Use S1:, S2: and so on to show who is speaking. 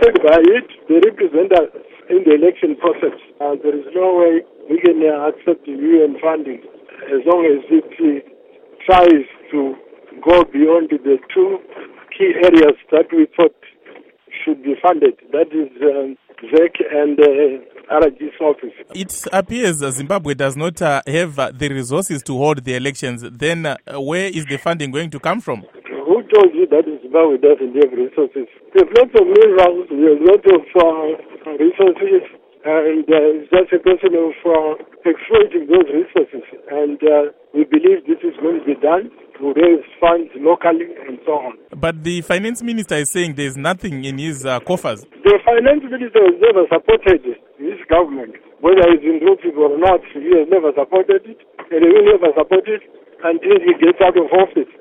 S1: supported by it. They represent us in the election process. There is no way we can accept UN funding as long as it tries to go beyond the two key areas that we thought should be funded. That is ZEC and RG's office.
S2: It appears Zimbabwe does not have the resources to hold the elections. Then where is the funding going to come from?
S1: Who told you that Zimbabwe doesn't have resources? There's lots of minerals, there's lots of resources, and it's just a question of exploiting those resources. And we believe this is going to be done to raise funds locally and so on.
S2: But the finance minister is saying there's nothing in his coffers.
S1: The finance minister has never supported his government. Whether he's in office or not, he has never supported it, and he will never support it until he gets out of office.